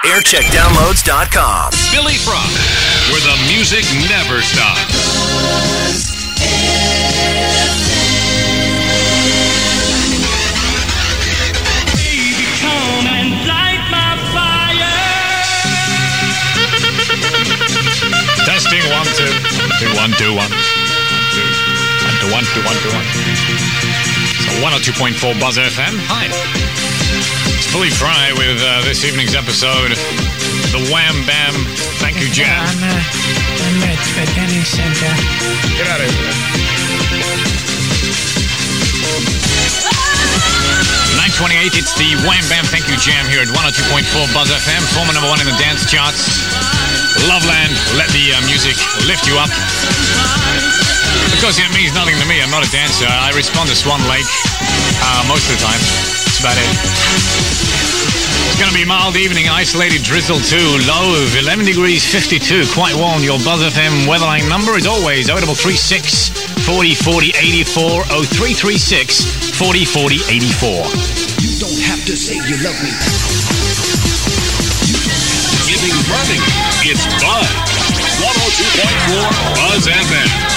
aircheckdownloads.com. Billy Frog, where the music never stops. Baby, come and light my fire. Testing 1, 2, 1, 2, 1, 2, 1, 2, 1, 2, 1, 2, 1. So 102.4 Buzz FM. Hi. It's Billy Fry with this evening's episode, the Wham Bam Thank You Jam. I'm at the Denny Center. Get out of here. 9:28, it's the Wham Bam Thank You Jam here at 102.4 Buzz FM, former number 1 in the dance charts. Loveland, let the music lift you up. Because it means nothing to me, I'm not a dancer. I respond to Swan Lake most of the time. That's about it. It's going to be a mild evening, isolated drizzle too. Low of 11 degrees 52, quite warm. Your Buzz FM weatherline number is always 0336 40 40 84, 0336 40 40 84. You don't have to say you love me. Giving running, it's Buzz. 102.4 Buzz FM.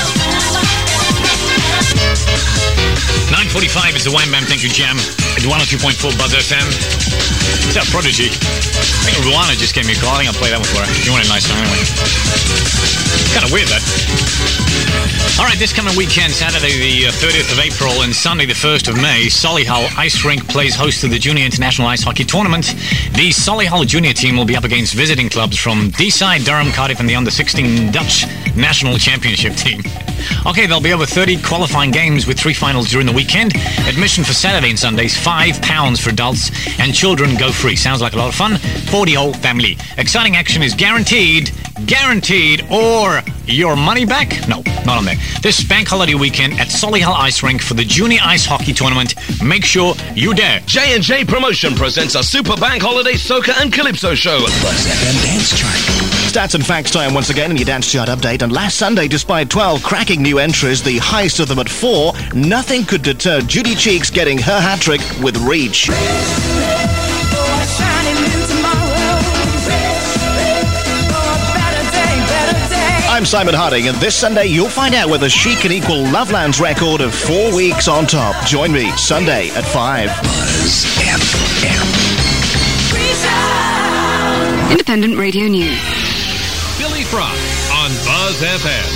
9:45 is the Wham Bam Thank You Jam at 102.4 Buzz FM. It's our Prodigy. I think Ruana just gave me a call. I think I'll play that one for her. You want a nice song anyway. Kind of weird, that. All right, this coming weekend, Saturday the 30th of April and Sunday the 1st of May, Solihull Ice Rink plays host to the Junior International Ice Hockey Tournament. The Solihull Junior team will be up against visiting clubs from Deeside, Durham, Cardiff and the Under-16 Dutch National Championship team. Okay, there'll be over 30 qualifying games with 3 finals during the weekend. Admission for Saturday and Sundays, £5 for adults, and children go free. Sounds like a lot of fun for the whole family. Exciting action is guaranteed, or your money back? No, not on there. This bank holiday weekend at Solihull Ice Rink for the Junior Ice Hockey Tournament. Make sure you dare. J&J Promotion presents a Super Bank Holiday Soca and Calypso show. Buzz FM Dance Chart. Stats and facts time once again in your Dance Chart update. And last Sunday, despite 12 cracking new entries, the highest of them at 4, nothing could deter Judy Cheeks getting her hat-trick with Reach. I'm Simon Harding, and this Sunday you'll find out whether she can equal Loveland's record of 4 weeks on top. Join me Sunday at 5. Buzz FM. Independent Radio News. Billy Frog on Buzz FM.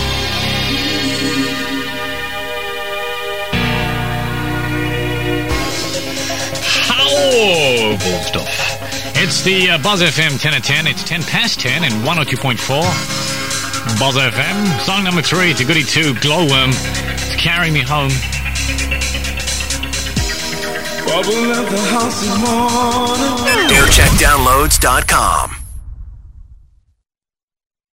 Powerful stuff. It's the Buzz FM 10 at 10. It's 10 past 10 and 102.4 Buzz FM. Song number 3 to Goody 2, Glowworm, to Carry Me Home. aircheckdownloads.com.